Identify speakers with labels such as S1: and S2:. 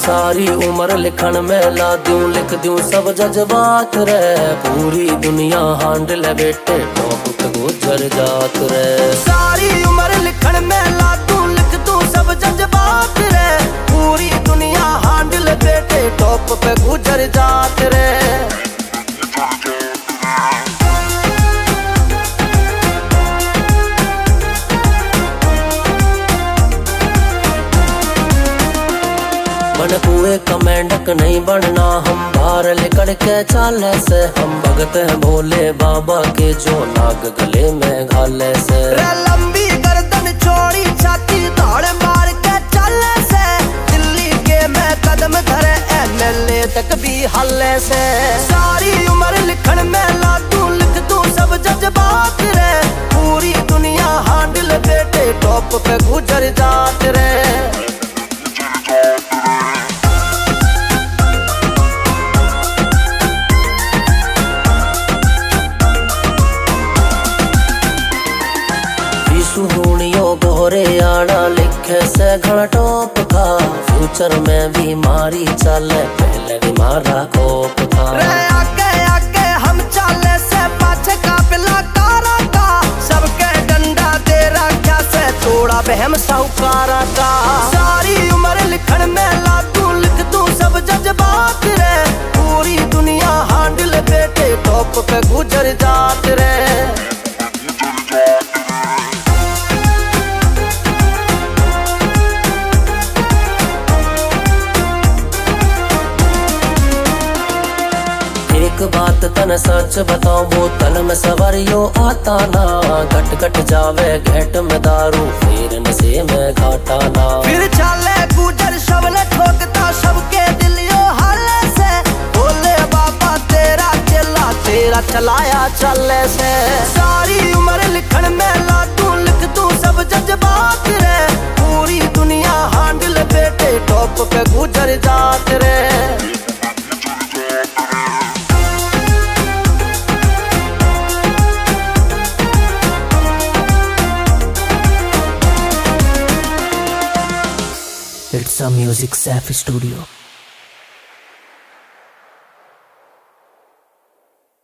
S1: सारी उम्र लिखण में ला दूं, लिख दूं सब जज्बात रे। पूरी दुनिया हांडल बेटे टॉप पे गुजर जात रे।
S2: सारी उम्र लिखण में ला दूं, लिख दूं सब जज्बात रे। पूरी दुनिया हांडल बेटे टॉप पे गुजर जात रे।
S1: बन कुए कमेंडक नहीं बनना हम, बाहर लिकड़ के चाले से। हम भगत हैं भोले बाबा के जो नाग गले में घाले से।
S2: लंबी गर्दन चौड़ी छाती दौड़ मार के चले से। दिल्ली के में कदम धरे MLA तक भी हल्ले से। सारी उम्र लिखण में ला दूं, लिख दूं सब जज्बात रे। पूरी दुनिया हांडल बेटे टॉप पे गुजर जात रे।
S1: सुहूणियों गोरे आना लिखे से घना टॉप था। फ्यूचर में भी मारी चाले पहले भी मारा कोप था।
S2: आगे आगे हम चाले से पाछे काफिला कारा का। सबके डंडा दे रखा से थोड़ा बहम साहूकारा का। सारी उम्र लिखण में ला दूं, लिख दूं सब जज्बात रे। पूरी दुनिया हांडल बेटे टॉप पे गुजर जात रे।
S1: एक बात तन सच बताऊं, बोतल में सवारियों आता ना। घट घट जावे घेट में दारू, फिर नशे में घाटा ना।
S2: फिर चाले गुजर शबले ठोकता सबके दिलियों हाले से। बोले बाबा तेरा चला तेरा चलाया चले से। सारी उम्र लिखण में ला दूं, लिख दूं सब जज्बात रे। पूरी दुनिया हांडल बेटे टॉप पे गुजर जात रे।
S1: It's a music safe studio.